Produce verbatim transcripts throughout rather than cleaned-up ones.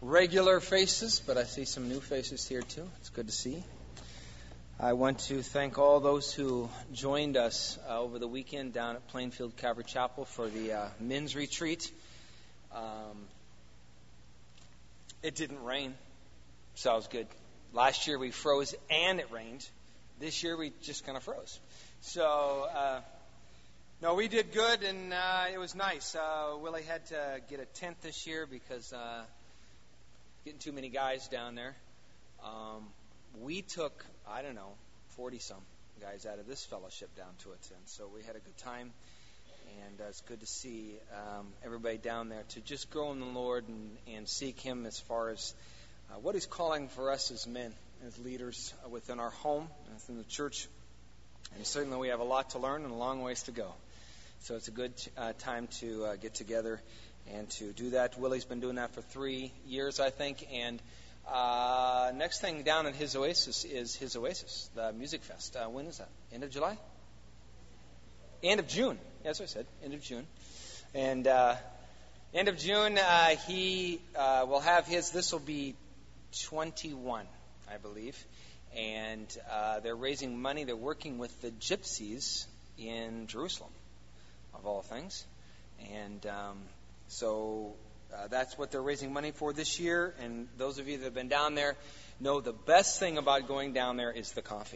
regular faces, but I see some new faces here too. It's good to see. I want to thank all those who joined us uh, over the weekend down at Plainfield Calvary Chapel for the uh, men's retreat. Um, it didn't rain, so it was good. Last year we froze and it rained. This year we just kind of froze. So, uh, no, we did good, and uh, it was nice. Uh, Willie had to get a tent this year because uh, getting too many guys down there. Um, we took, I don't know, forty-some guys out of this fellowship down to it, and so we had a good time, and uh, it's good to see um, everybody down there to just grow in the Lord and, and seek Him as far as uh, what He's calling for us as men, as leaders within our home, within the church. And certainly we have a lot to learn and a long ways to go. So it's a good uh, time to uh, get together and to do that. Willie's been doing that for three years, I think. And uh, next thing down at his Oasis is his Oasis, the Music Fest. Uh, when is that? End of July? End of June. That's what I said. End of June. And uh, end of June, uh, he uh, will have his. This will be twenty-one, I believe. And uh, they're raising money. They're working with the Gypsies in Jerusalem, of all things. And um, so uh, that's what they're raising money for this year. And those of you that have been down there know the best thing about going down there is the coffee.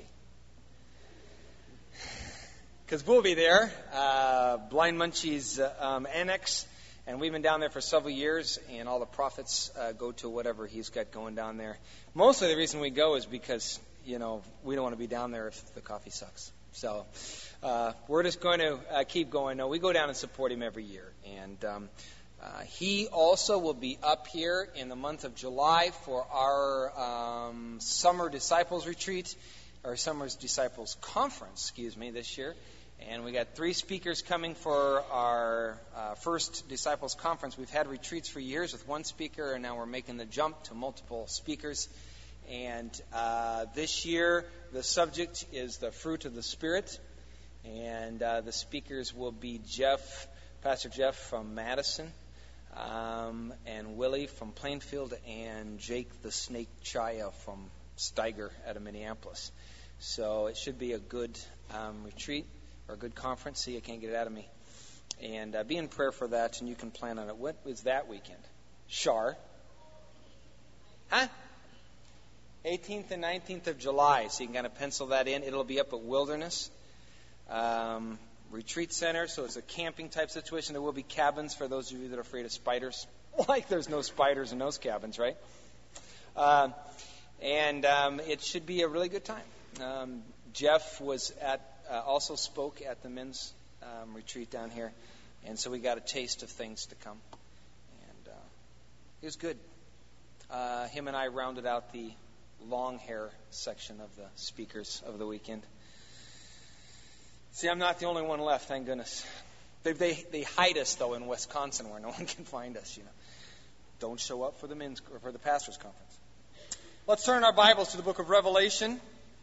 Because we'll be there, uh, Blind Munchie's uh, um, annex. And we've been down there for several years, and all the profits uh, go to whatever he's got going down there. Mostly the reason we go is because, you know, we don't want to be down there if the coffee sucks. So uh, we're just going to uh, keep going. No, we go down and support him every year. And um, uh, he also will be up here in the month of July for our um, Summer Disciples Retreat, or Summer Disciples Conference, excuse me, this year. And we got three speakers coming for our uh, first Disciples Conference. We've had retreats for years with one speaker, and now we're making the jump to multiple speakers. And uh, this year, the subject is the fruit of the Spirit. And uh, the speakers will be Jeff, Pastor Jeff from Madison, um, and Willie from Plainfield, and Jake the Snake Chaya from Steiger out of Minneapolis. So it should be a good um, retreat. Or a good conference. See, I can't get it out of me. And uh, be in prayer for that, and you can plan on it. What is that weekend? Shar. Huh? eighteenth and nineteenth of July. So you can kind of pencil that in. It'll be up at Wilderness um, Retreat Center. So it's a camping type situation. There will be cabins for those of you that are afraid of spiders. Like there's no spiders in those cabins, right? Uh, and um, it should be a really good time. Um, Jeff was at Uh, also spoke at the men's um, retreat down here, and so we got a taste of things to come, and uh, it was good. Uh, him and I rounded out the long hair section of the speakers of the weekend. See, I'm not the only one left, thank goodness. They they, they hide us though in Wisconsin where no one can find us. You know, don't show up for the men's or for the pastors' conference. Let's turn our Bibles to the book of Revelation.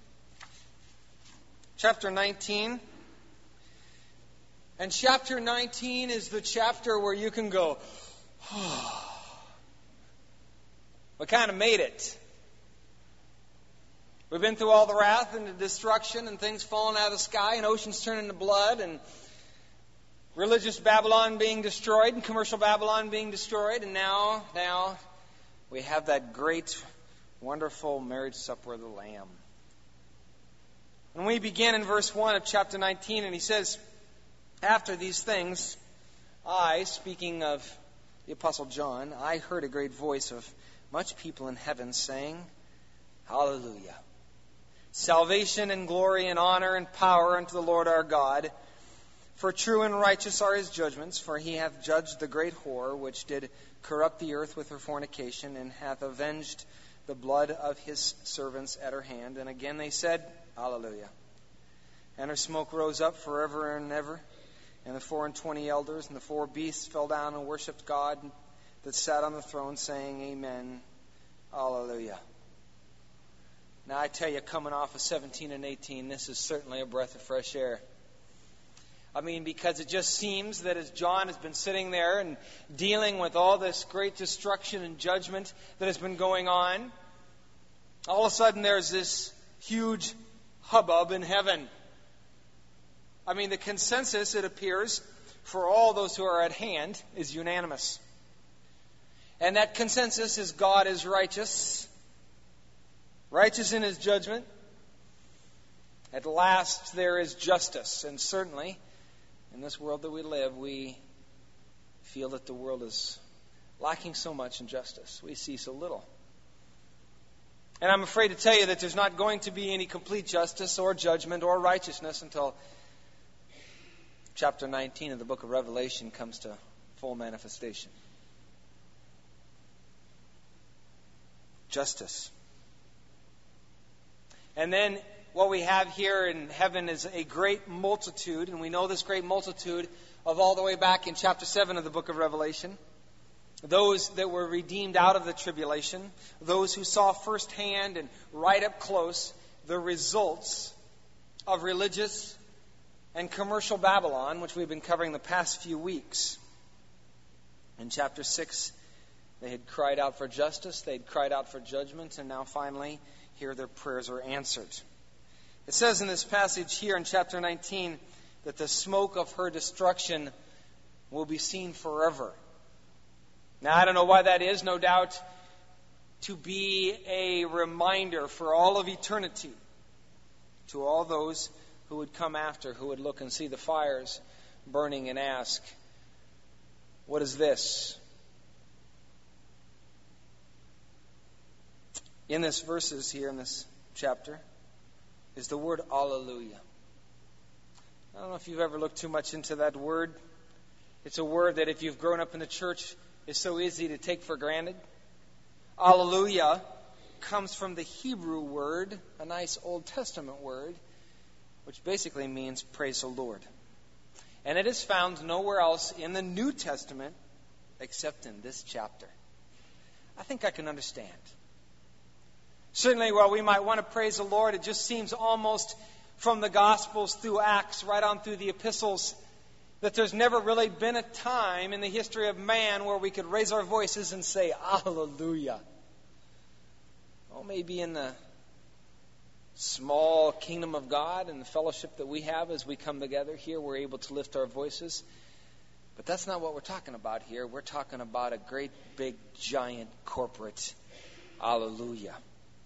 Chapter nineteen. And chapter nineteen is the chapter where you can go, oh, we kind of made it. We've been through all the wrath and the destruction and things falling out of the sky and oceans turning to blood and religious Babylon being destroyed and commercial Babylon being destroyed. And now, now we have that great, wonderful marriage supper of the Lamb. And we begin in verse one of chapter nineteen, and he says, after these things, I, speaking of the Apostle John, I heard a great voice of much people in heaven saying, Hallelujah. Salvation and glory and honor and power unto the Lord our God. For true and righteous are his judgments, for he hath judged the great whore, which did corrupt the earth with her fornication, and hath avenged the blood of his servants at her hand. And again they said, Hallelujah. And her smoke rose up forever and ever. And the four and twenty elders and the four beasts fell down and worshipped God that sat on the throne, saying, Amen. Hallelujah. Now I tell you, coming off of seventeen and eighteen, this is certainly a breath of fresh air. I mean, because it just seems that as John has been sitting there and dealing with all this great destruction and judgment that has been going on, all of a sudden there's this huge hubbub in heaven. I mean, the consensus, it appears, for all those who are at hand is unanimous. And that consensus is God is righteous, righteous in His judgment. At last there is justice, and certainly in this world that we live, we feel that the world is lacking so much in justice. We see so little. And I'm afraid to tell you that there's not going to be any complete justice or judgment or righteousness until chapter nineteen of the book of Revelation comes to full manifestation. Justice. And then what we have here in heaven is a great multitude, and we know this great multitude of all the way back in chapter seven of the book of Revelation. Those that were redeemed out of the tribulation, those who saw firsthand and right up close the results of religious and commercial Babylon, which we've been covering the past few weeks. In chapter six, they had cried out for justice, they had cried out for judgment, and now finally, here their prayers are answered. It says in this passage here in chapter nineteen that the smoke of her destruction will be seen forever. Now, I don't know why that is. No doubt to be a reminder for all of eternity to all those who would come after, who would look and see the fires burning and ask, what is this? In this verses here in this chapter is the word Alleluia. I don't know if you've ever looked too much into that word. It's a word that if you've grown up in the church is so easy to take for granted. Alleluia comes from the Hebrew word, a nice Old Testament word, which basically means praise the Lord. And it is found nowhere else in the New Testament except in this chapter. I think I can understand. Certainly, while we might want to praise the Lord, it just seems almost from the Gospels through Acts, right on through the epistles, that there's never really been a time in the history of man where we could raise our voices and say, Hallelujah. Oh, maybe in the small kingdom of God and the fellowship that we have as we come together here, we're able to lift our voices. But that's not what we're talking about here. We're talking about a great, big, giant, corporate Hallelujah.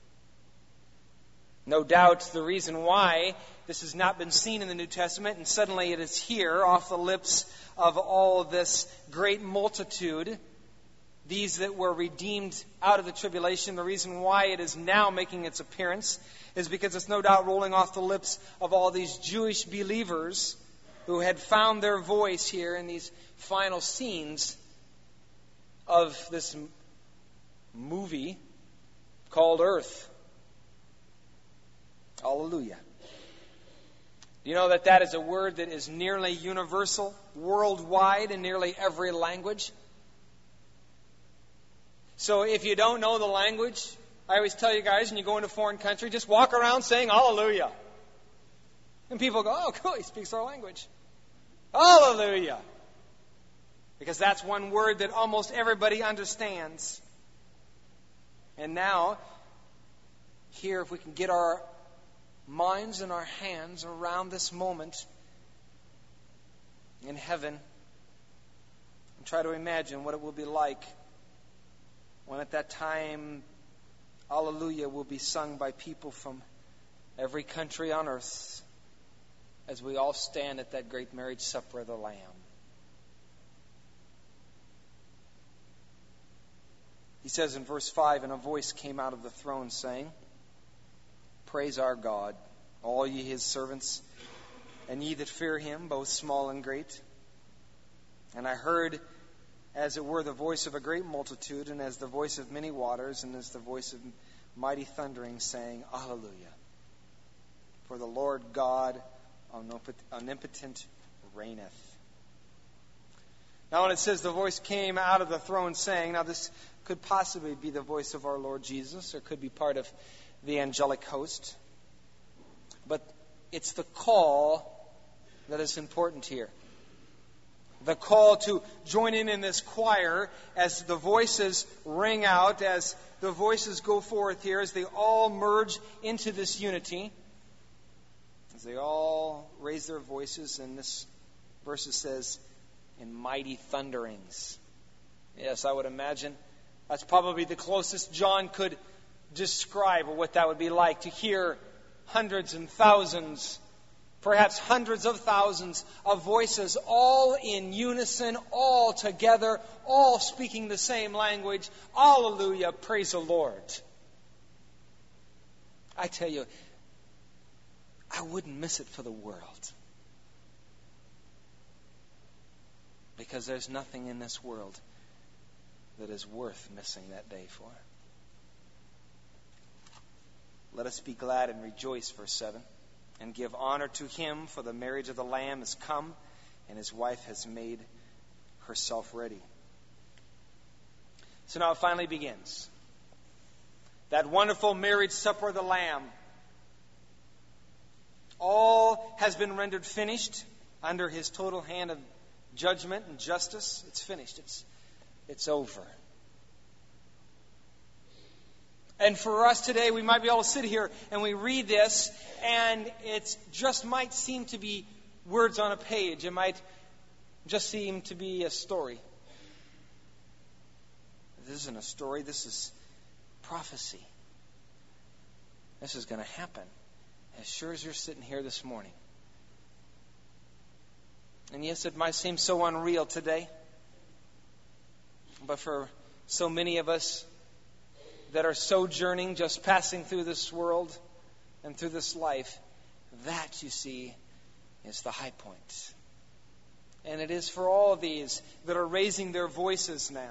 No doubt the reason why this has not been seen in the New Testament, and suddenly it is here off the lips of all this great multitude, these that were redeemed out of the tribulation, the reason why it is now making its appearance is because it's no doubt rolling off the lips of all these Jewish believers who had found their voice here in these final scenes of this movie called Earth. Hallelujah. Do you know that that is a word that is nearly universal, worldwide, in nearly every language? So if you don't know the language, I always tell you guys, when you go into a foreign country, just walk around saying Hallelujah. And people go, oh, cool, he speaks our language. Hallelujah. Because that's one word that almost everybody understands. And now, here, if we can get our minds and our hands around this moment in heaven and try to imagine what it will be like when at that time Hallelujah will be sung by people from every country on earth as we all stand at that great marriage supper of the Lamb. He says in verse five, and a voice came out of the throne saying, Praise our God, all ye his servants, and ye that fear him, both small and great. And I heard, as it were, the voice of a great multitude, and as the voice of many waters, and as the voice of mighty thundering, saying, Hallelujah. For the Lord God omnipotent reigneth. Now when it says the voice came out of the throne saying, now this could possibly be the voice of our Lord Jesus, or could be part of the angelic host. But it's the call that is important here. The call to join in in this choir as the voices ring out, as the voices go forth here, as they all merge into this unity, as they all raise their voices, and this verse says, in mighty thunderings. Yes, I would imagine that's probably the closest John could describe what that would be like, to hear hundreds and thousands, perhaps hundreds of thousands of voices, all in unison, all together, all speaking the same language. Hallelujah, praise the Lord. I tell you, I wouldn't miss it for the world. Because there's nothing in this world that is worth missing that day for. Let us be glad and rejoice, verse seven, and give honor to him, for the marriage of the Lamb is come, and his wife has made herself ready. So now it finally begins. That wonderful marriage supper of the Lamb. All has been rendered finished under his total hand of judgment and justice. It's finished. It's, it's over. And for us today, we might be able to sit here and we read this, and it just might seem to be words on a page. It might just seem to be a story. This isn't a story. This is prophecy. This is going to happen as sure as you're sitting here this morning. And yes, it might seem so unreal today, but for so many of us that are sojourning, just passing through this world and through this life, that, you see, is the high point. And it is for all of these that are raising their voices now.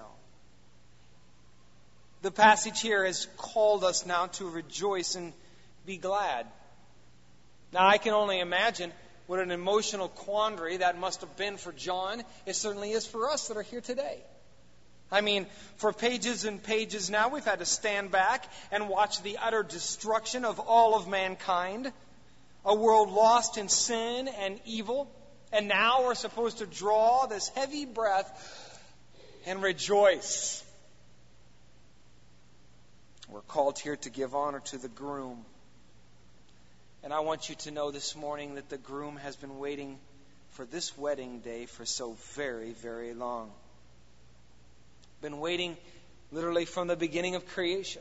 The passage here has called us now to rejoice and be glad. Now, I can only imagine what an emotional quandary that must have been for John. It certainly is for us that are here today. I mean, for pages and pages now, we've had to stand back and watch the utter destruction of all of mankind, a world lost in sin and evil, and now we're supposed to draw this heavy breath and rejoice. We're called here to give honor to the groom. And I want you to know this morning that the groom has been waiting for this wedding day for so very, very long. Been waiting literally from the beginning of creation.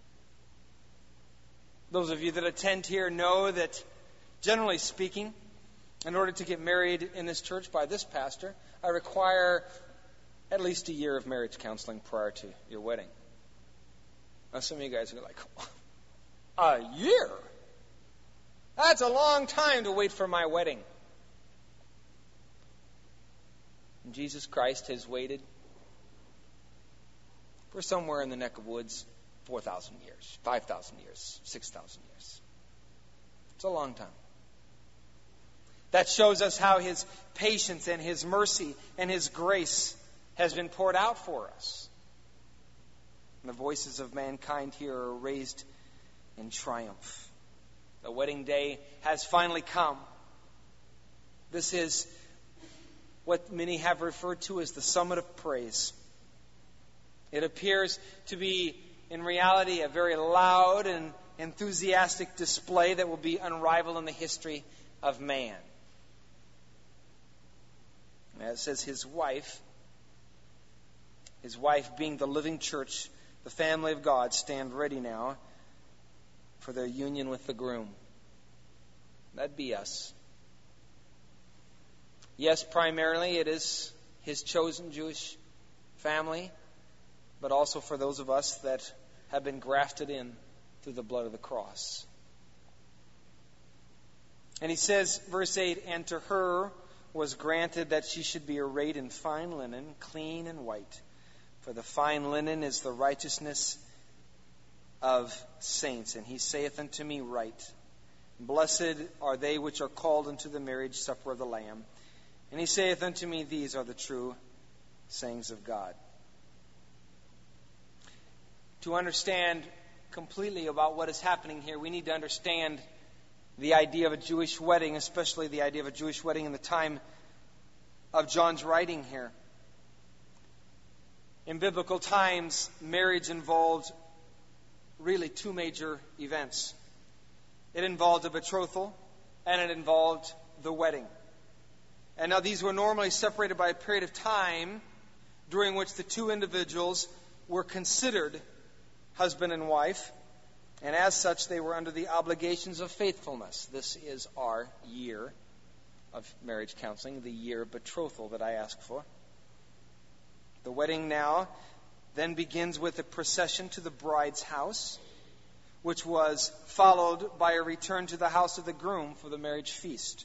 Those of you that attend here know that, generally speaking, in order to get married in this church by this pastor, I require at least a year of marriage counseling prior to your wedding. Now, some of you guys are like, a year? That's a long time to wait for my wedding. And Jesus Christ has waited for somewhere in the neck of woods, four thousand years, five thousand years, six thousand years. It's a long time. That shows us how his patience and his mercy and his grace has been poured out for us. And the voices of mankind here are raised in triumph. The wedding day has finally come. This is what many have referred to as the summit of praise. It appears to be, in reality, a very loud and enthusiastic display that will be unrivaled in the history of man. As it says, his wife, his wife being the living church, the family of God, stand ready now for their union with the groom. That'd be us. Yes, primarily it is his chosen Jewish family, but also for those of us that have been grafted in through the blood of the cross. And he says, verse eight, and to her was granted that she should be arrayed in fine linen, clean and white. For the fine linen is the righteousness of saints. And he saith unto me, write, blessed are they which are called unto the marriage supper of the Lamb. And he saith unto me, these are the true sayings of God. To understand completely about what is happening here, we need to understand the idea of a Jewish wedding, especially the idea of a Jewish wedding in the time of John's writing here. In biblical times, marriage involved really two major events. It involved a betrothal, and it involved the wedding. And now these were normally separated by a period of time during which the two individuals were considered husband and wife, and as such they were under the obligations of faithfulness. This is our year of marriage counseling, the year of betrothal that I ask for. The wedding now then begins with a procession to the bride's house, which was followed by a return to the house of the groom for the marriage feast.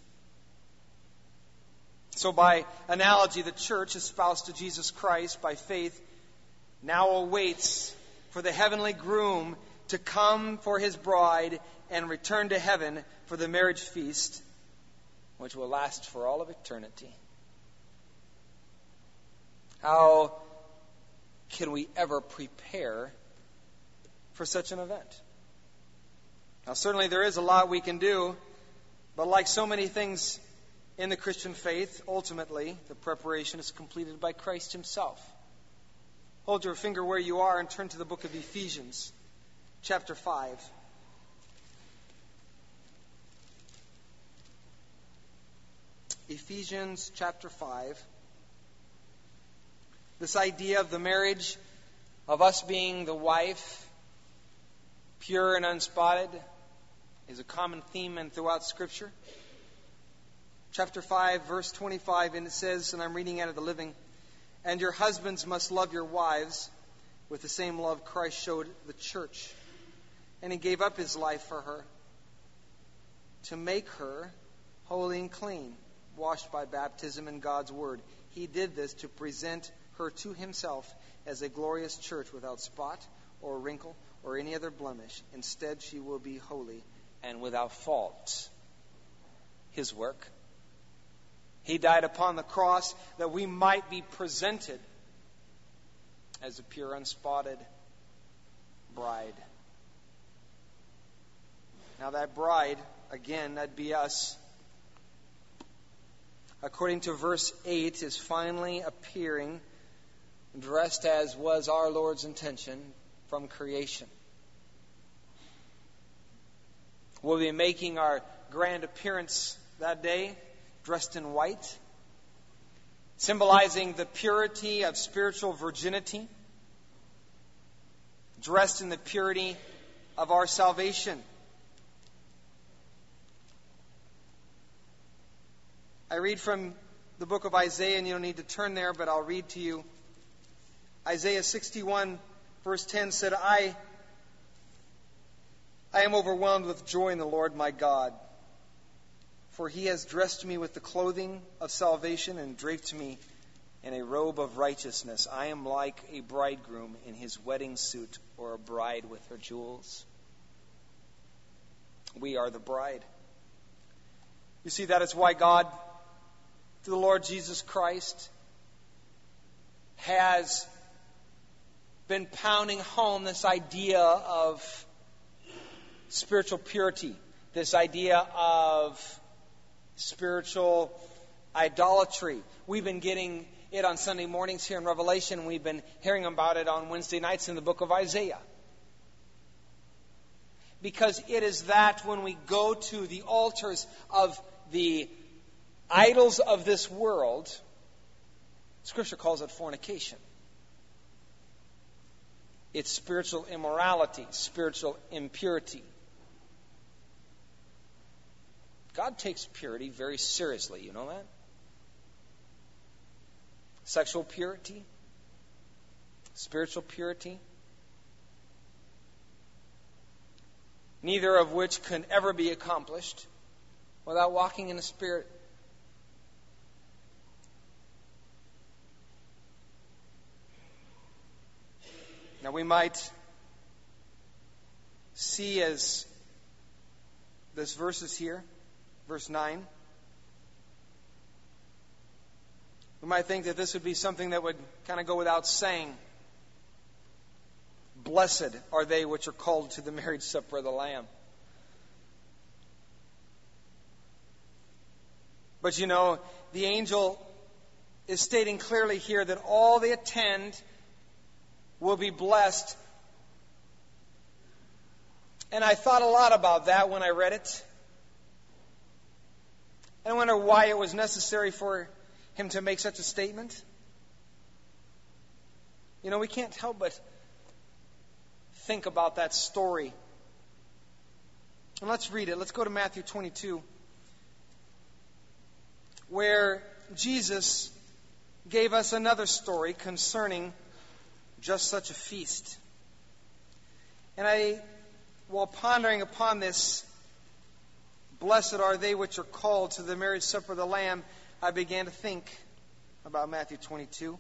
So by analogy, the church, espoused to Jesus Christ by faith, now awaits for the heavenly groom to come for his bride and return to heaven for the marriage feast, which will last for all of eternity. How can we ever prepare for such an event? Now, certainly there is a lot we can do, but like so many things in the Christian faith, ultimately, the preparation is completed by Christ himself. Hold your finger where you are and turn to the book of Ephesians, chapter five. Ephesians chapter five. This idea of the marriage, of us being the wife, pure and unspotted, is a common theme and throughout Scripture. Chapter five, verse twenty-five, and it says, and I'm reading out of the Living, "And your husbands must love your wives with the same love Christ showed the church. And he gave up his life for her, to make her holy and clean, washed by baptism in God's word. He did this to present her to himself as a glorious church without spot or wrinkle or any other blemish. Instead, she will be holy and without fault." His work. He died upon the cross that we might be presented as a pure, unspotted bride. Now that bride, again, that'd be us, according to verse eight, is finally appearing dressed as was our Lord's intention from creation. We'll be making our grand appearance that day, dressed in white, symbolizing the purity of spiritual virginity, dressed in the purity of our salvation. I read from the book of Isaiah, and you don't need to turn there, but I'll read to you. Isaiah sixty-one, verse ten said, I, I am overwhelmed with joy in the Lord my God, for he has dressed me with the clothing of salvation and draped me in a robe of righteousness. I am like a bridegroom in his wedding suit, or a bride with her jewels. We are the bride. You see, that is why God, through the Lord Jesus Christ, has been pounding home this idea of spiritual purity, this idea of spiritual idolatry. We've been getting it on Sunday mornings here in Revelation. We've been hearing about it on Wednesday nights in the book of Isaiah. Because it is that when we go to the altars of the idols of this world, Scripture calls it fornication. It's spiritual immorality, spiritual impurity. God takes purity very seriously, you know that? Sexual purity, spiritual purity, neither of which can ever be accomplished without walking in the Spirit. Now we might see as this verse is here, verse nine, we might think that this would be something that would kind of go without saying. Blessed are they which are called to the marriage supper of the Lamb. But you know, the angel is stating clearly here that all they attend will be blessed. And I thought a lot about that when I read it. And I wonder why it was necessary for him to make such a statement. You know, we can't help but think about that story. And let's read it. Let's go to Matthew twenty-two, where Jesus gave us another story concerning just such a feast. And I, while pondering upon this, blessed are they which are called to the marriage supper of the Lamb, I began to think about Matthew twenty-two.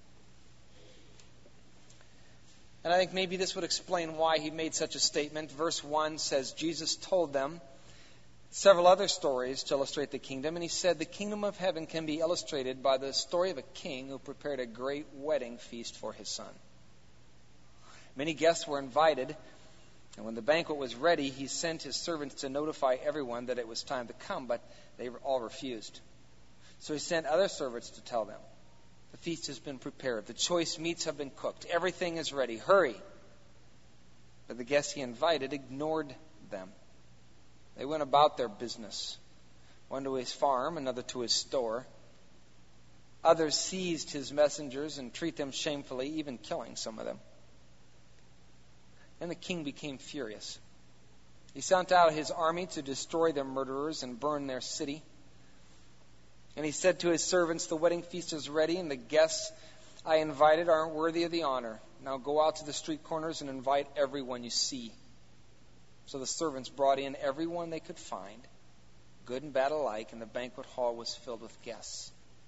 And I think maybe this would explain why he made such a statement. Verse one says, Jesus told them several other stories to illustrate the kingdom. And he said, the kingdom of heaven can be illustrated by the story of a king who prepared a great wedding feast for his son. Many guests were invited. And when the banquet was ready, he sent his servants to notify everyone that it was time to come, but they all refused. So he sent other servants to tell them, the feast has been prepared, the choice meats have been cooked, everything is ready, hurry. But the guests he invited ignored them. They went about their business, one to his farm, another to his store. Others seized his messengers and treat them shamefully, even killing some of them. And the king became furious. He sent out his army to destroy their murderers and burn their city. And he said to his servants, the wedding feast is ready, and the guests I invited aren't worthy of the honor. Now go out to the street corners and invite everyone you see. So the servants brought in everyone they could find, good and bad alike, and the banquet hall was filled with guests.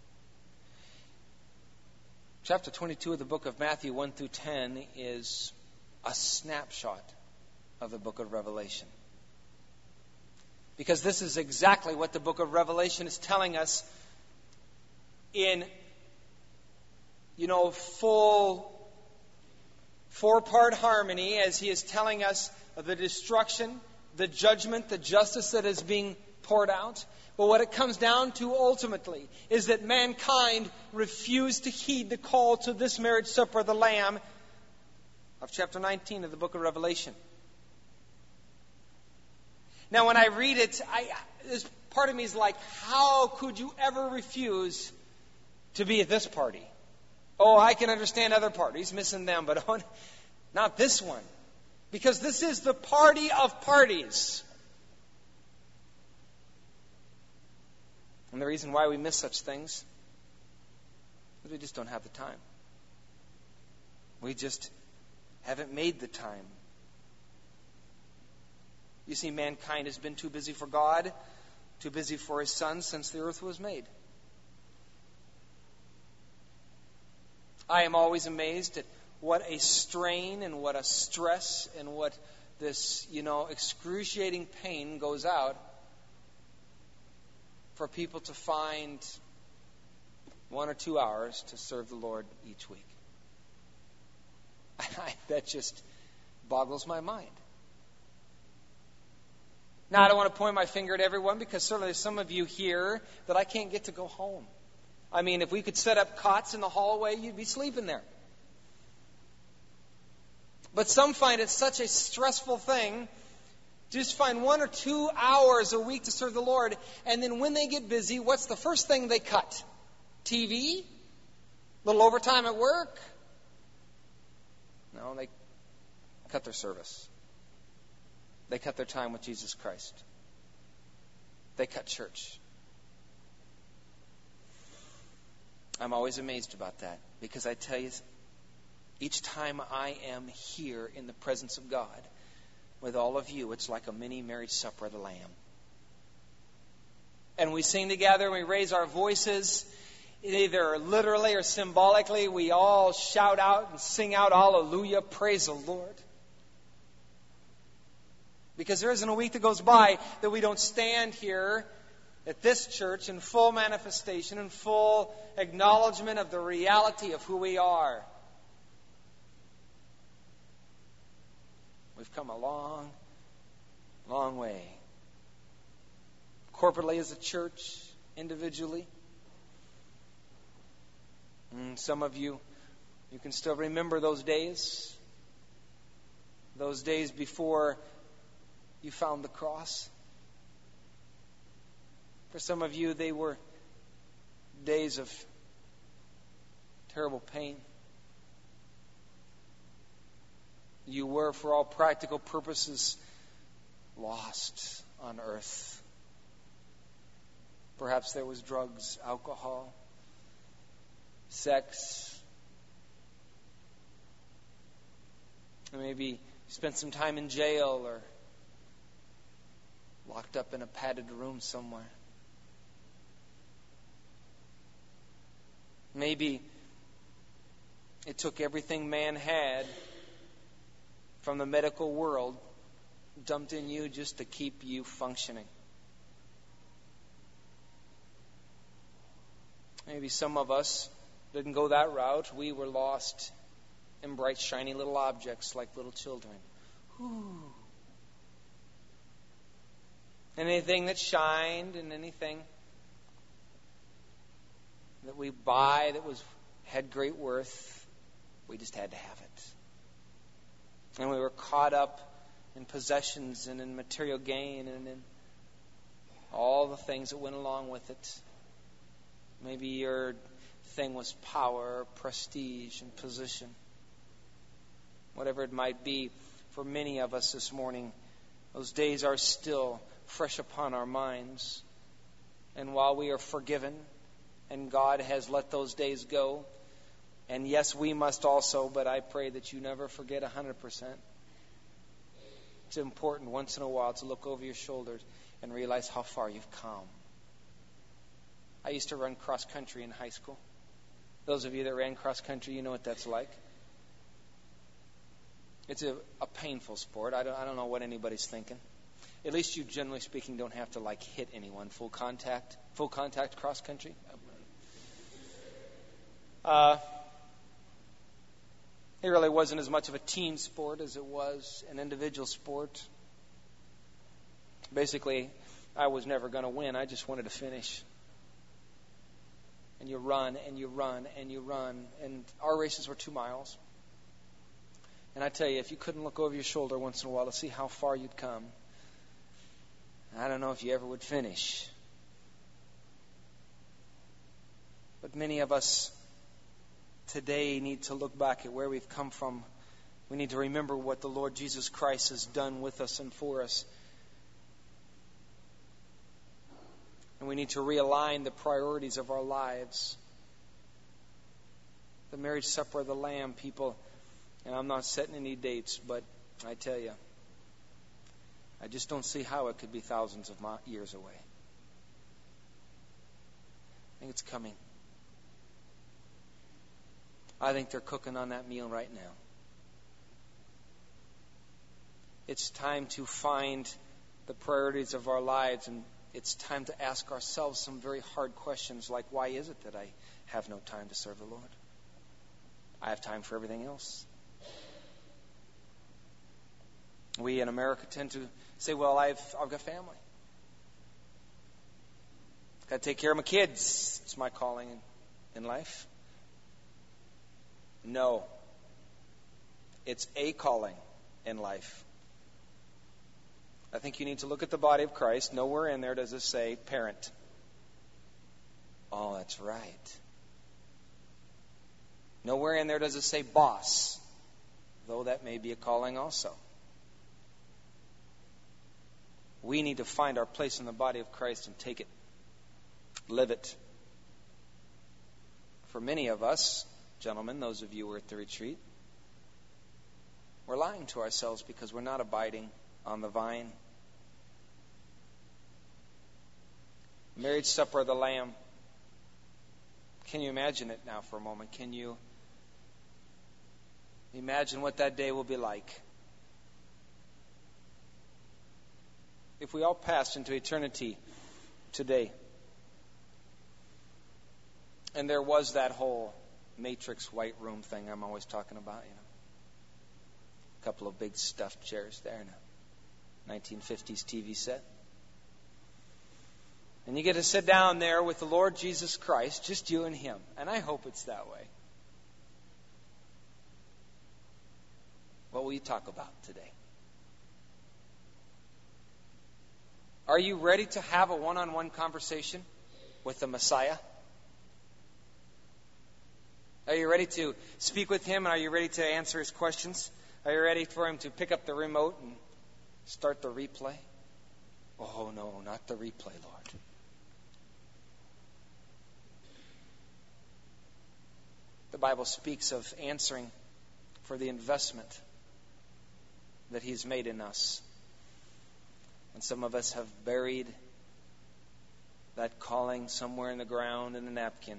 Chapter twenty-two of the book of Matthew, one through ten, is a snapshot of the book of Revelation. Because this is exactly what the book of Revelation is telling us in, you know, full four-part harmony, as he is telling us of the destruction, the judgment, the justice that is being poured out. But what it comes down to ultimately is that mankind refused to heed the call to this marriage supper of the Lamb of chapter nineteen of the book of Revelation. Now, when I read it, I, this part of me is like, how could you ever refuse to be at this party? Oh, I can understand other parties, missing them, but oh, not this one. Because this is the party of parties. And the reason why we miss such things is we just don't have the time. We just haven't made the time. You see, mankind has been too busy for God, too busy for his Son since the earth was made. I am always amazed at what a strain and what a stress and what this, you know, excruciating pain goes out for people to find one or two hours to serve the Lord each week. That just boggles my mind. Now, I don't want to point my finger at everyone, because certainly there's some of you here that I can't get to go home. I mean, if we could set up cots in the hallway, you'd be sleeping there. But some find it such a stressful thing to just find one or two hours a week to serve the Lord. And then when they get busy, what's the first thing they cut? T V? A little overtime at work? No, they cut their service. They cut their time with Jesus Christ. They cut church. I'm always amazed about that, because I tell you, each time I am here in the presence of God with all of you, it's like a mini marriage supper of the Lamb. And we sing together and we raise our voices, either literally or symbolically. We all shout out and sing out, hallelujah, praise the Lord. Because there isn't a week that goes by that we don't stand here at this church in full manifestation and full acknowledgement of the reality of who we are. We've come a long, long way. Corporately as a church, individually. And some of you, you can still remember those days. Those days before you found the cross. For some of you, they were days of terrible pain. You were, for all practical purposes, lost on earth. Perhaps there was drugs, alcohol, sex. Or maybe you spent some time in jail or locked up in a padded room somewhere. Maybe it took everything man had from the medical world, dumped in you just to keep you functioning. Maybe some of us didn't go that route. We were lost in bright, shiny little objects like little children. Whew. And anything that shined and anything that we buy that was had great worth, we just had to have it. And we were caught up in possessions and in material gain and in all the things that went along with it. Maybe your thing was power, prestige, and position. Whatever it might be, for many of us this morning, those days are still fresh upon our minds. And while we are forgiven, and God has let those days go, and yes, we must also, but I pray that you never forget one hundred percent. It's important once in a while to look over your shoulders and realize how far you've come. I used to run cross country in high school. Those of you that ran cross country, you know what that's like. It's a, a painful sport. I don't, I don't know what anybody's thinking. At least you, generally speaking, don't have to like hit anyone. Full contact, full contact cross country. Uh, it really wasn't as much of a team sport as it was an individual sport. Basically, I was never going to win. I just wanted to finish. And you run, and you run, and you run. And our races were two miles. And I tell you, if you couldn't look over your shoulder once in a while to see how far you'd come, I don't know if you ever would finish. But many of us today need to look back at where we've come from. We need to remember what the Lord Jesus Christ has done with us and for us. And we need to realign the priorities of our lives. The marriage supper of the Lamb, people, and I'm not setting any dates, but I tell you, I just don't see how it could be thousands of years away. I think it's coming. I think they're cooking on that meal right now. It's time to find the priorities of our lives, and it's time to ask ourselves some very hard questions like, why is it that I have no time to serve the Lord? I have time for everything else. We in America tend to say, well, I've I've got family. Got to take care of my kids. It's my calling in, in life. No. It's a calling in life. I think you need to look at the body of Christ. Nowhere in there does it say parent. Oh, that's right. Nowhere in there does it say boss, though that may be a calling also. We need to find our place in the body of Christ and take it. Live it. For many of us, gentlemen, those of you who are at the retreat, we're lying to ourselves because we're not abiding on the vine. Marriage supper of the Lamb. Can you imagine it now for a moment? Can you imagine what that day will be like? If we all passed into eternity today, and there was that whole Matrix white room thing I'm always talking about, you know. A couple of big stuffed chairs there and a nineteen fifties T V set. And you get to sit down there with the Lord Jesus Christ, just you and Him. And I hope it's that way. What will you talk about today? Are you ready to have a one-on-one conversation with the Messiah? Are you ready to speak with Him? And are you ready to answer His questions? Are you ready for Him to pick up the remote and start the replay? Oh, no, not the replay, Lord. The Bible speaks of answering for the investment that He's made in us. And some of us have buried that calling somewhere in the ground in a napkin.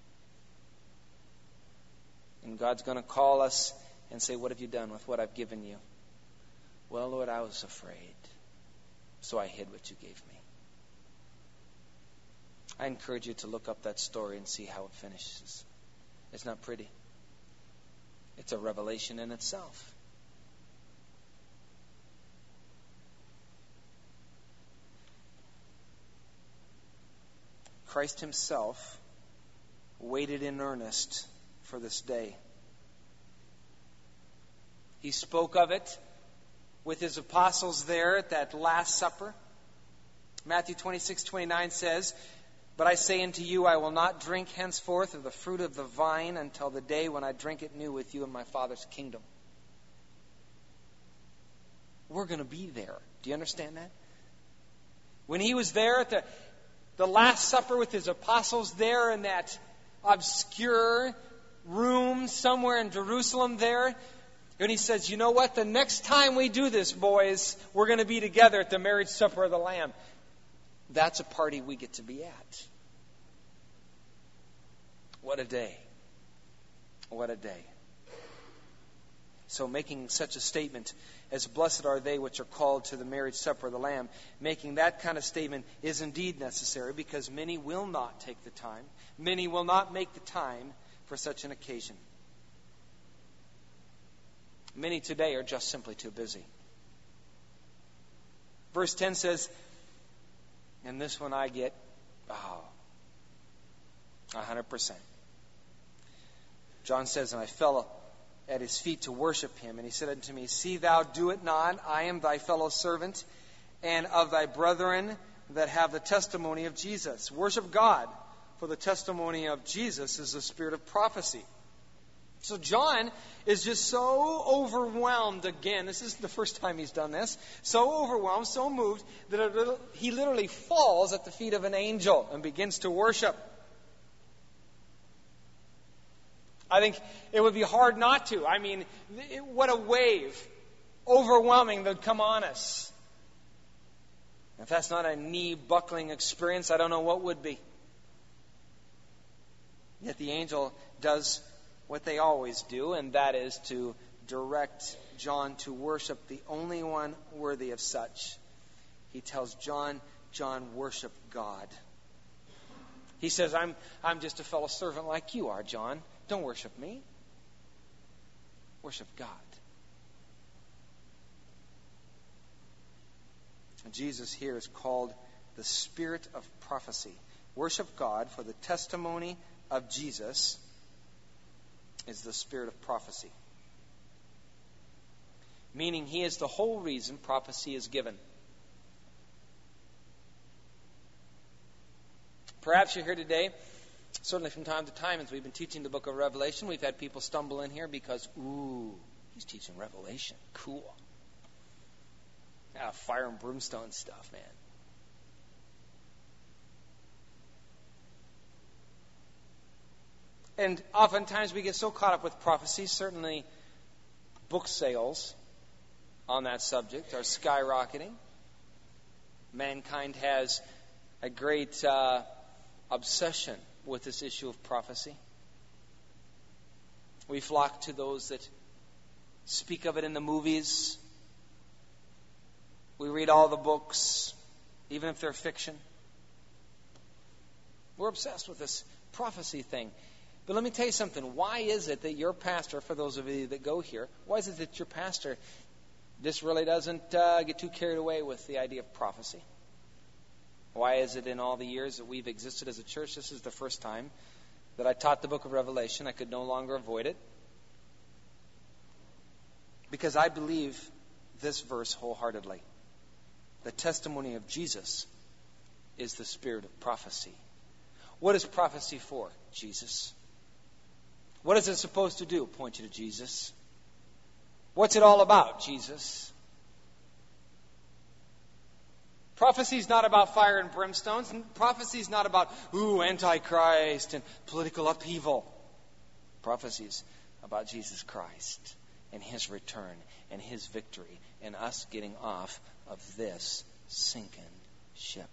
And God's going to call us and say, what have you done with what I've given you? Well, Lord, I was afraid, so I hid what you gave me. I encourage you to look up that story and see how it finishes. It's not pretty. It's a revelation in itself. Christ Himself waited in earnest for this day. He spoke of it with His apostles there at that Last Supper. Matthew twenty-six twenty-nine says, "But I say unto you, I will not drink henceforth of the fruit of the vine until the day when I drink it new with you in my Father's kingdom." We're going to be there. Do you understand that? When He was there at the, the Last Supper with His apostles there in that obscure room somewhere in Jerusalem there, and He says, you know what? The next time we do this, boys, we're going to be together at the marriage supper of the Lamb. That's a party we get to be at. What a day. What a day. So making such a statement as blessed are they which are called to the marriage supper of the Lamb, making that kind of statement is indeed necessary because many will not take the time. Many will not make the time for such an occasion. Many today are just simply too busy. Verse ten says, and this one I get, oh, one hundred percent. John says, and I fell at His feet to worship Him. And He said unto me, see thou do it not. I am thy fellow servant and of thy brethren that have the testimony of Jesus. Worship God, for the testimony of Jesus is the spirit of prophecy. So John is just so overwhelmed again. This is the first time he's done this. So overwhelmed, so moved, that it, he literally falls at the feet of an angel and begins to worship. I think it would be hard not to. I mean, it, what a wave, overwhelming, that would come on us. If that's not a knee-buckling experience, I don't know what would be. Yet the angel does what they always do, and that is to direct John to worship the only one worthy of such. He tells John, John, worship God. He says, I'm, I'm just a fellow servant like you are, John. Don't worship me. Worship God. And Jesus here is called the spirit of prophecy. Worship God, for the testimony of Jesus is the spirit of prophecy. Meaning He is the whole reason prophecy is given. Perhaps you're here today, certainly from time to time as we've been teaching the book of Revelation, we've had people stumble in here because, ooh, he's teaching Revelation. Cool. Yeah, fire and brimstone stuff, man. And oftentimes we get so caught up with prophecy, certainly book sales on that subject are skyrocketing. Mankind has a great uh, obsession with this issue of prophecy. We flock to those that speak of it in the movies. We read all the books, even if they're fiction. We're obsessed with this prophecy thing. But let me tell you something. Why is it that your pastor, for those of you that go here, why is it that your pastor just really doesn't uh, get too carried away with the idea of prophecy? Why is it in all the years that we've existed as a church, this is the first time that I taught the book of Revelation? I could no longer avoid it. Because I believe this verse wholeheartedly. The testimony of Jesus is the spirit of prophecy. What is prophecy for? Jesus. What is it supposed to do? Point you to Jesus. What's it all about? Jesus. Prophecy is not about fire and brimstones. Prophecy is not about, ooh, Antichrist and political upheaval. Prophecy is about Jesus Christ and His return and His victory and us getting off of this sinking ship.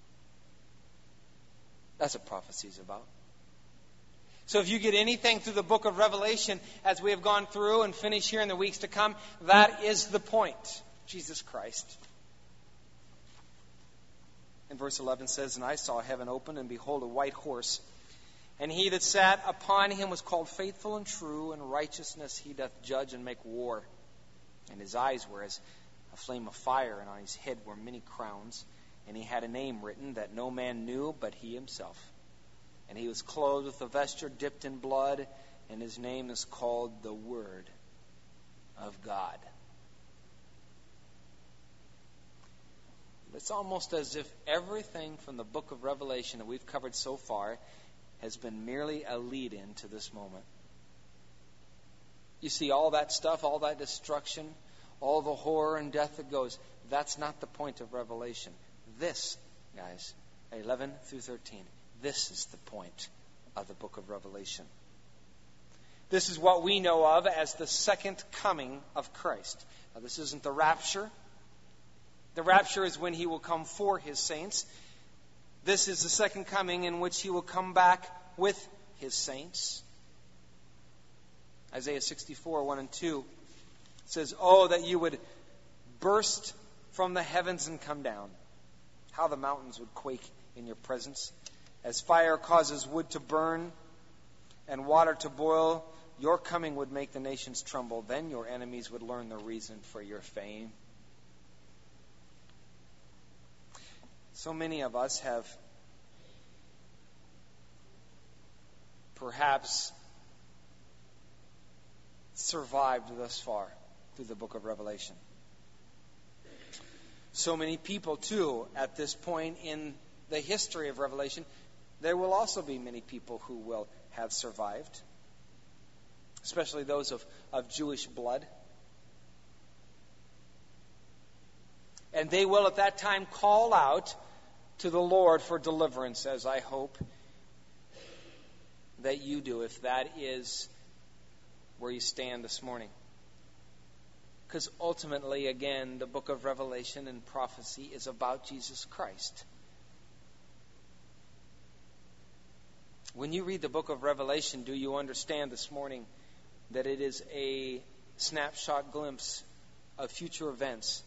That's what prophecy is about. So if you get anything through the book of Revelation as we have gone through and finish here in the weeks to come, that is the point. Jesus Christ. And verse eleven says, "And I saw heaven open, and behold, a white horse. And he that sat upon him was called Faithful and True, and righteousness he doth judge and make war. And his eyes were as a flame of fire, and on his head were many crowns. And he had a name written that no man knew but he himself. And he was clothed with a vesture dipped in blood, and his name is called the Word of God." It's almost as if everything from the book of Revelation that we've covered so far has been merely a lead-in to this moment. You see, all that stuff, all that destruction, all the horror and death that goes, that's not the point of Revelation. This, guys, eleven through thirteen, this is the point of the book of Revelation. This is what we know of as the second coming of Christ. Now, this isn't the rapture. The rapture is when He will come for His saints. This is the second coming in which He will come back with His saints. Isaiah sixty-four, one and two says, "Oh, that you would burst from the heavens and come down. How the mountains would quake in your presence. As fire causes wood to burn and water to boil, your coming would make the nations tremble. Then your enemies would learn the reason for your fame." So many of us have perhaps survived thus far through the book of Revelation. So many people, too, at this point in the history of Revelation, there will also be many people who will have survived, especially those of, of Jewish blood. And they will at that time call out to the Lord for deliverance, as I hope that you do, if that is where you stand this morning. Because ultimately, again, the book of Revelation and prophecy is about Jesus Christ. When you read the book of Revelation, do you understand this morning that it is a snapshot glimpse of future events?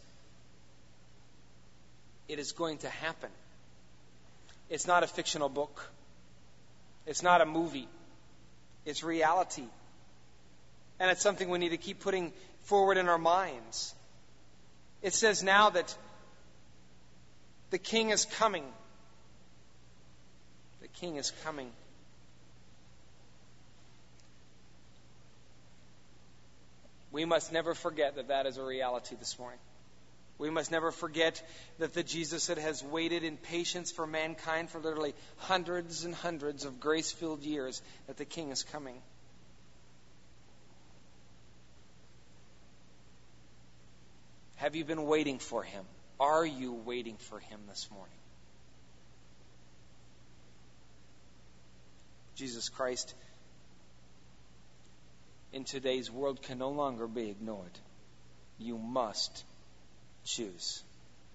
It is going to happen. It's not a fictional book. It's not a movie. It's reality. And it's something we need to keep putting forward in our minds. It says now that the King is coming. The King is coming. We must never forget that that is a reality this morning. We must never forget that the Jesus that has waited in patience for mankind for literally hundreds and hundreds of grace-filled years, that the King is coming. Have you been waiting for Him? Are you waiting for Him this morning? Jesus Christ in today's world can no longer be ignored. You must choose.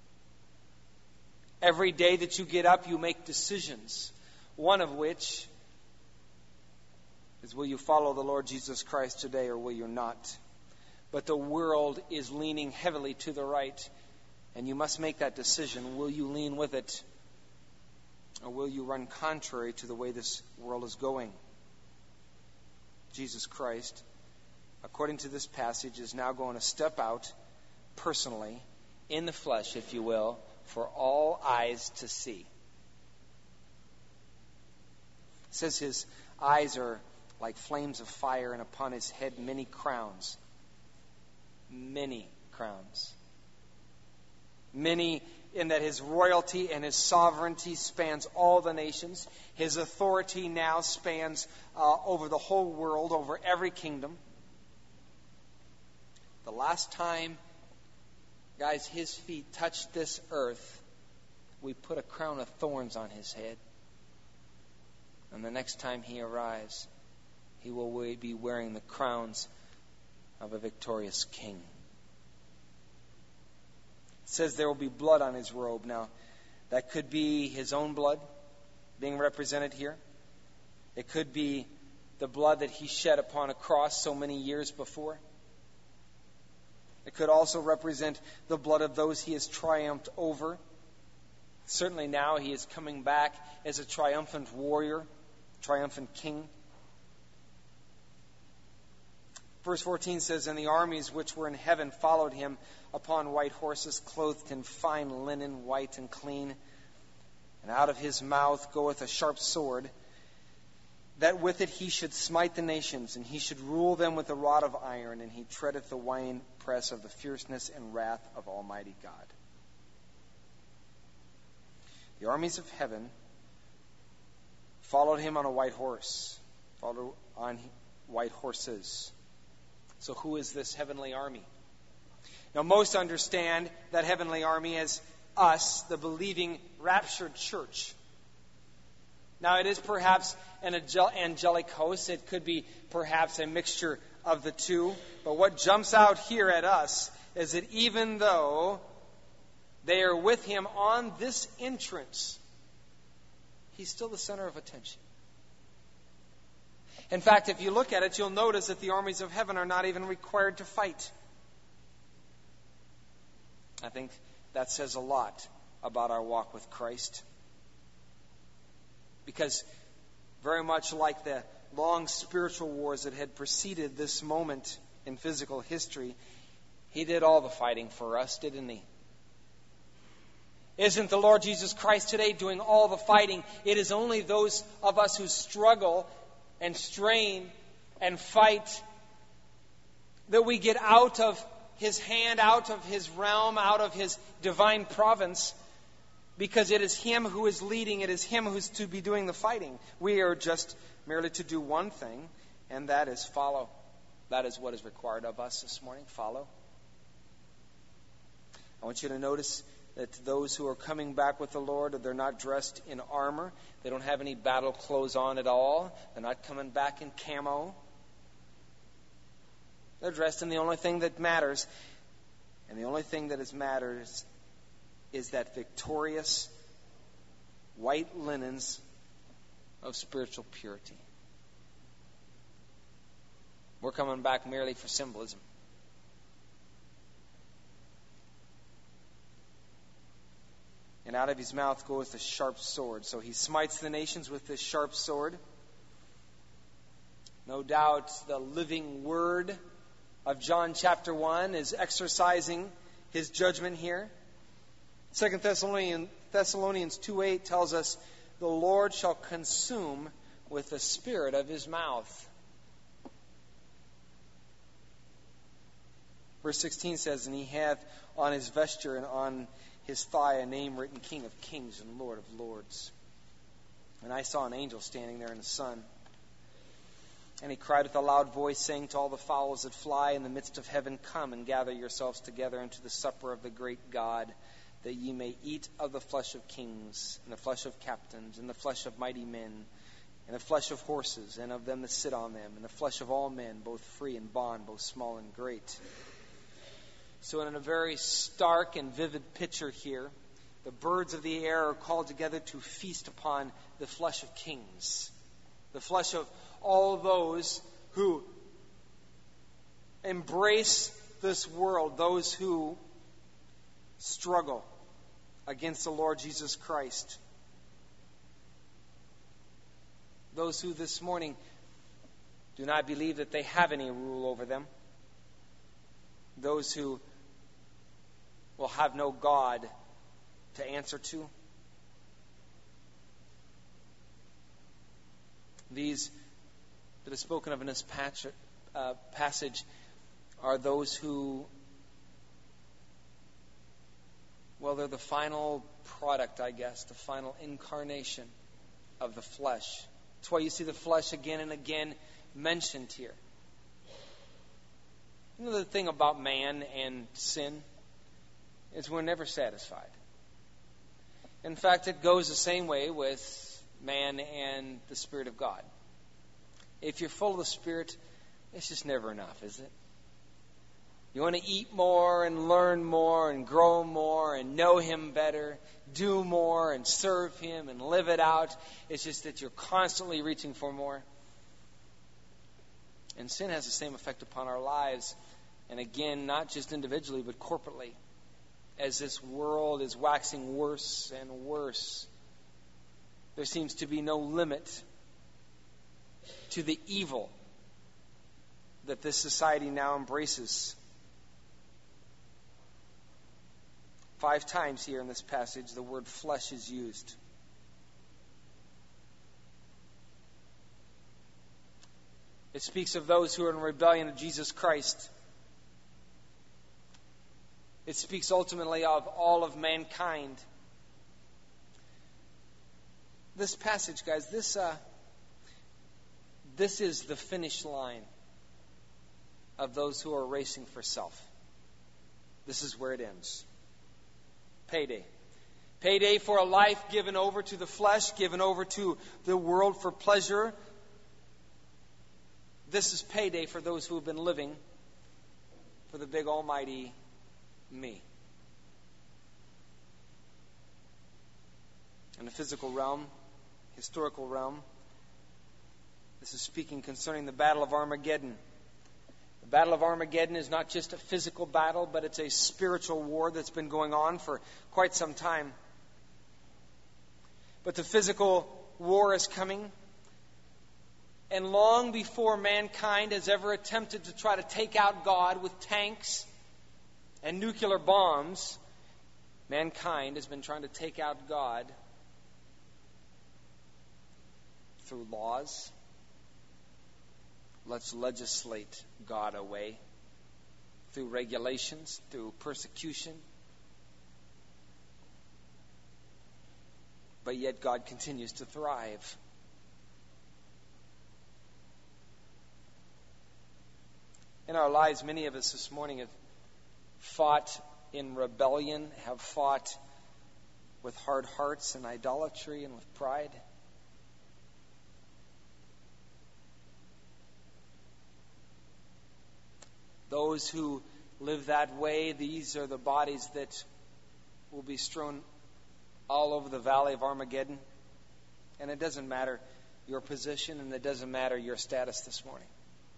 Every day that you get up, you make decisions. One of which is, will you follow the Lord Jesus Christ today or will you not? But the world is leaning heavily to the right, and you must make that decision. Will you lean with it, or will you run contrary to the way this world is going? Jesus Christ, according to this passage, is now going to step out personally, in the flesh, if you will, for all eyes to see. It says his eyes are like flames of fire, and upon his head many crowns. Many crowns. Many in that his royalty and his sovereignty spans all the nations. His authority now spans uh, over the whole world, over every kingdom. The last time, guys, his feet touched this earth, we put a crown of thorns on his head. And the next time he arrives, he will be wearing the crowns of a victorious king. It says there will be blood on his robe. Now, that could be his own blood being represented here. It could be the blood that he shed upon a cross so many years before. It could also represent the blood of those he has triumphed over. Certainly now he is coming back as a triumphant warrior, triumphant king. Verse fourteen says, "And the armies which were in heaven followed him upon white horses, clothed in fine linen, white and clean. And out of his mouth goeth a sharp sword, that with it he should smite the nations, and he should rule them with a rod of iron, and he treadeth the winepress of the fierceness and wrath of Almighty God." The armies of heaven followed him on a white horse, followed on white horses. So who is this heavenly army? Now, most understand that heavenly army as us, the believing raptured church. Now, it is perhaps an angelic host. It could be perhaps a mixture of the two. But what jumps out here at us is that even though they are with him on this entrance, he's still the center of attention. In fact, if you look at it, you'll notice that the armies of heaven are not even required to fight. I think that says a lot about our walk with Christ. Because very much like the long spiritual wars that had preceded this moment in physical history, he did all the fighting for us, didn't he? Isn't the Lord Jesus Christ today doing all the fighting? It is only those of us who struggle and strain and fight that we get out of his hand, out of his realm, out of his divine province, because it is him who is leading, it is him who's to be doing the fighting. We are just merely to do one thing, and that is follow. That is what is required of us this morning, follow. I want you to notice that those who are coming back with the Lord, they're not dressed in armor. They don't have any battle clothes on at all. They're not coming back in camo. They're dressed in the only thing that matters. And the only thing that is matters is that victorious white linens of spiritual purity. We're coming back merely for symbolism. And out of his mouth goeth a sharp sword. So he smites the nations with this sharp sword. No doubt the living word of John chapter one is exercising his judgment here. Second Thessalonians, Thessalonians two eight tells us, "The Lord shall consume with the spirit of his mouth." Verse sixteen says, "And he hath on his vesture and on his thigh a name written, King of Kings and Lord of Lords. And I saw an angel standing there in the sun. And he cried with a loud voice, saying to all the fowls that fly in the midst of heaven, Come and gather yourselves together unto the supper of the great God, that ye may eat of the flesh of kings, and the flesh of captains, and the flesh of mighty men, and the flesh of horses, and of them that sit on them, and the flesh of all men, both free and bond, both small and great." So in a very stark and vivid picture here, the birds of the air are called together to feast upon the flesh of kings, the flesh of all those who embrace this world, those who struggle against the Lord Jesus Christ, those who this morning do not believe that they have any rule over them, those who will have no God to answer to. These that are spoken of in this patch, uh, passage are those who, well, they're the final product, I guess, the final incarnation of the flesh. That's why you see the flesh again and again mentioned here. You know the thing about man and sin is we're never satisfied. In fact, it goes the same way with man and the Spirit of God. If you're full of the Spirit, it's just never enough, is it? You want to eat more and learn more and grow more and know Him better, do more and serve Him and live it out. It's just that you're constantly reaching for more. And sin has the same effect upon our lives. And again, not just individually, but corporately. As this world is waxing worse and worse, there seems to be no limit to the evil that this society now embraces. Five times here in this passage, the word flesh is used. It speaks of those who are in rebellion to Jesus Christ. It speaks ultimately of all of mankind. This passage, guys, this uh, this is the finish line of those who are racing for self. This is where it ends. Payday. Payday for a life given over to the flesh, given over to the world for pleasure. This is payday for those who have been living for the big almighty me. In the physical realm, historical realm, this is speaking concerning the Battle of Armageddon. The Battle of Armageddon is not just a physical battle, but it's a spiritual war that's been going on for quite some time. But the physical war is coming. And long before mankind has ever attempted to try to take out God with tanks and nuclear bombs, mankind has been trying to take out God through laws. Let's legislate God away. Through regulations, through persecution. But yet God continues to thrive. In our lives, many of us this morning have fought in rebellion, have fought with hard hearts and idolatry and with pride. Those who live that way, these are the bodies that will be strewn all over the valley of Armageddon. And it doesn't matter your position, and it doesn't matter your status this morning.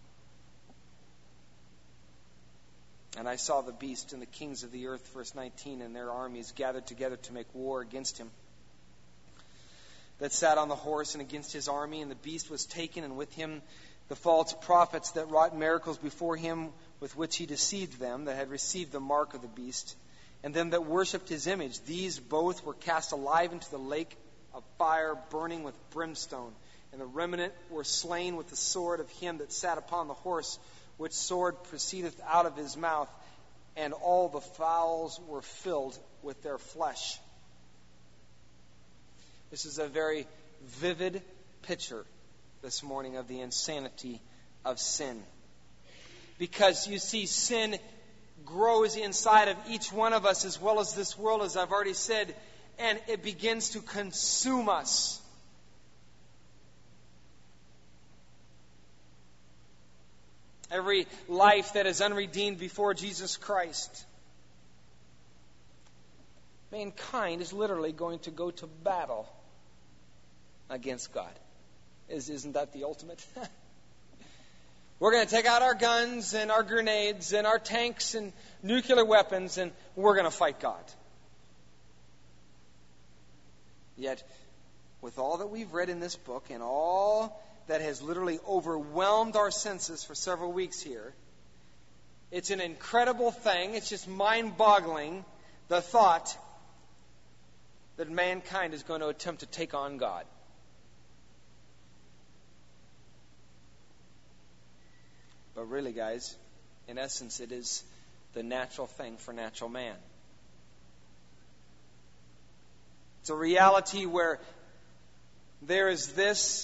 And I saw the beast and the kings of the earth, verse nineteen, and their armies gathered together to make war against him, that sat on the horse and against his army. And the beast was taken, and with him the false prophets that wrought miracles before him, with which he deceived them that had received the mark of the beast, and them that worshipped his image. These both were cast alive into the lake of fire, burning with brimstone. And the remnant were slain with the sword of him that sat upon the horse, which sword proceedeth out of his mouth, and all the fowls were filled with their flesh. This is a very vivid picture this morning of the insanity of sin. Because you see, sin grows inside of each one of us as well as this world, as I've already said, and it begins to consume us. Every life that is unredeemed before Jesus Christ, mankind is literally going to go to battle against God. Is, isn't that the ultimate? We're going to take out our guns and our grenades and our tanks and nuclear weapons, and we're going to fight God. Yet, with all that we've read in this book and all that has literally overwhelmed our senses for several weeks here, it's an incredible thing. It's just mind-boggling, the thought that mankind is going to attempt to take on God. But really, guys, in essence, it is the natural thing for natural man. It's a reality where there is this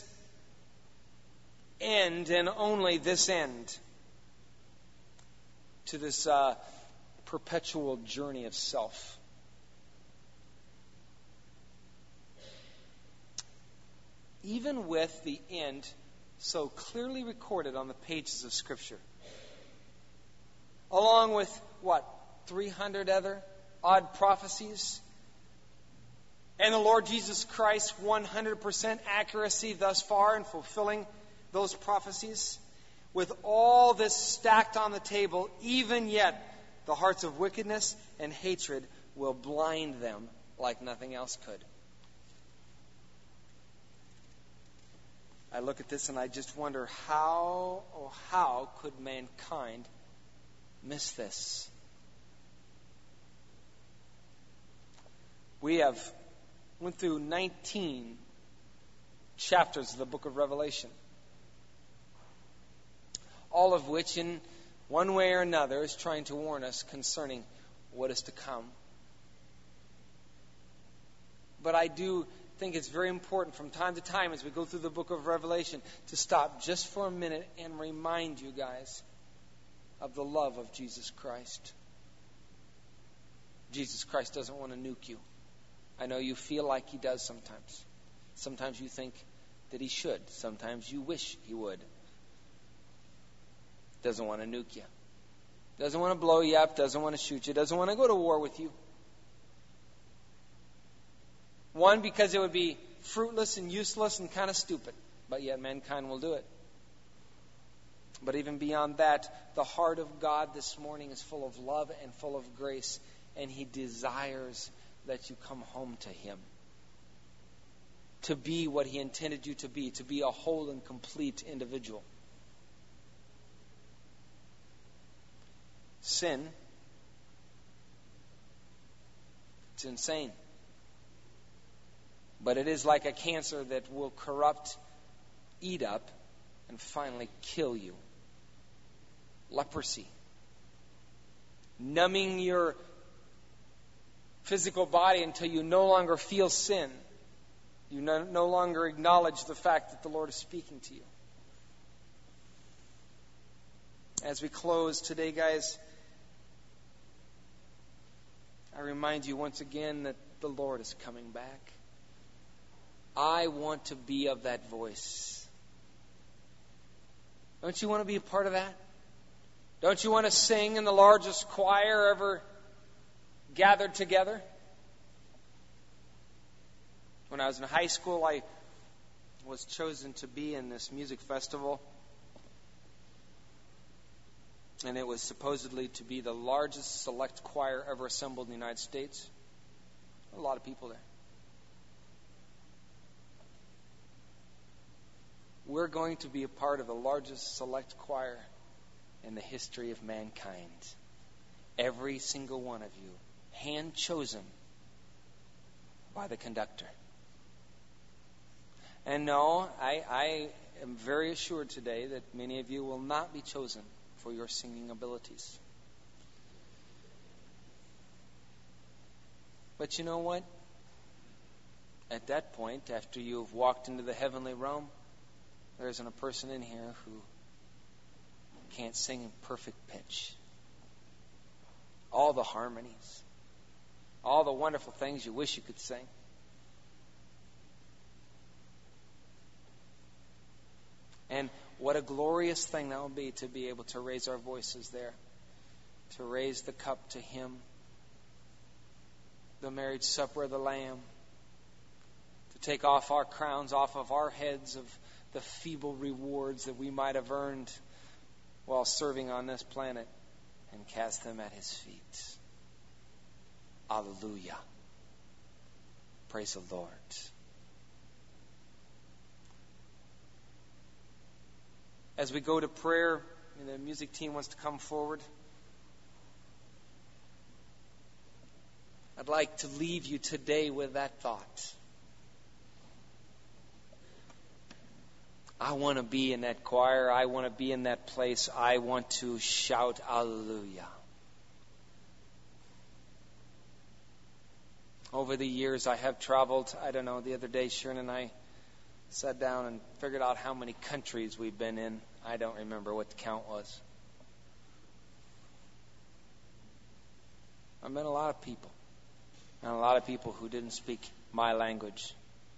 end and only this end to this uh, perpetual journey of self. Even with the end so clearly recorded on the pages of Scripture, along with, what, three hundred other odd prophecies, and the Lord Jesus Christ, one hundred percent accuracy thus far in fulfilling those prophecies, with all this stacked on the table, even yet the hearts of wickedness and hatred will blind them like nothing else could. I look at this and I just wonder how, oh how could mankind miss this? We have went through nineteen chapters of the book of Revelation, all of which in one way or another is trying to warn us concerning what is to come. But I do think it's very important from time to time as we go through the book of Revelation to stop just for a minute and remind you guys of the love of Jesus Christ. Jesus Christ doesn't want to nuke you. I know you feel like He does sometimes. Sometimes you think that He should. Sometimes you wish He would. Doesn't want to nuke you. Doesn't want to blow you up. Doesn't want to shoot you. Doesn't want to go to war with you. One, because it would be fruitless and useless and kind of stupid. But yet mankind will do it. But even beyond that, the heart of God this morning is full of love and full of grace. And He desires that you come home to Him. To be what He intended you to be. To be a whole and complete individual. Sin, it's insane. But it is like a cancer that will corrupt, eat up, and finally kill you. Leprosy. Numbing your physical body until you no longer feel sin. You no, no longer acknowledge the fact that the Lord is speaking to you. As we close today, guys, I remind you once again that the Lord is coming back. I want to be of that voice. Don't you want to be a part of that? Don't you want to sing in the largest choir ever gathered together? When I was in high school, I was chosen to be in this music festival. And it was supposedly to be the largest select choir ever assembled in the United States. A lot of people there. We're going to be a part of the largest select choir in the history of mankind. Every single one of you, hand chosen by the conductor. And no, I, I am very assured today that many of you will not be chosen for your singing abilities. But you know what? At that point, after you've walked into the heavenly realm, there isn't a person in here who can't sing in perfect pitch. All the harmonies, all the wonderful things you wish you could sing. And what a glorious thing that will be to be able to raise our voices there, to raise the cup to Him, the marriage supper of the Lamb, to take off our crowns off of our heads of the feeble rewards that we might have earned while serving on this planet and cast them at His feet. Hallelujah. Praise the Lord. As we go to prayer, and the music team wants to come forward, I'd I'd like to leave you today with that thought. I want to be in that choir. I want to be in that place. I want to shout hallelujah. Over the years, I have traveled. I don't know, the other day, Sharon and I sat down and figured out how many countries we've been in. I don't remember what the count was. I met a lot of people. And a lot of people who didn't speak my language.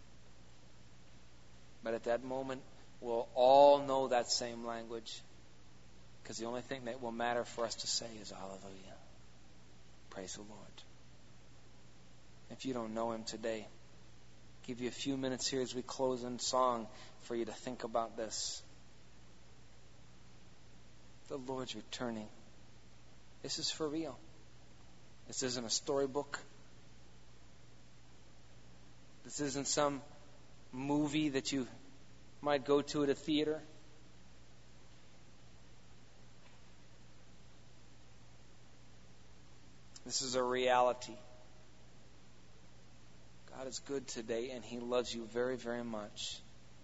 But at that moment, we'll all know that same language. Because the only thing that will matter for us to say is hallelujah. Praise the Lord. If you don't know Him today, I'll give you a few minutes here as we close in song for you to think about this. The Lord's returning. This is for real. This isn't a storybook. This isn't some movie that you might go to at a theater. This is a reality. God is good today, and He loves you very, very much.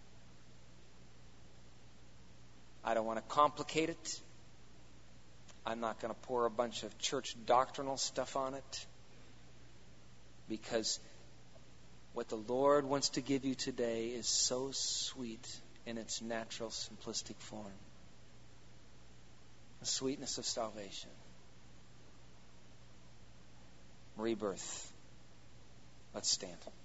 I don't want to complicate it. I'm not going to pour a bunch of church doctrinal stuff on it. Because what the Lord wants to give you today is so sweet in its natural, simplistic form. The sweetness of salvation. Rebirth. Let's stand.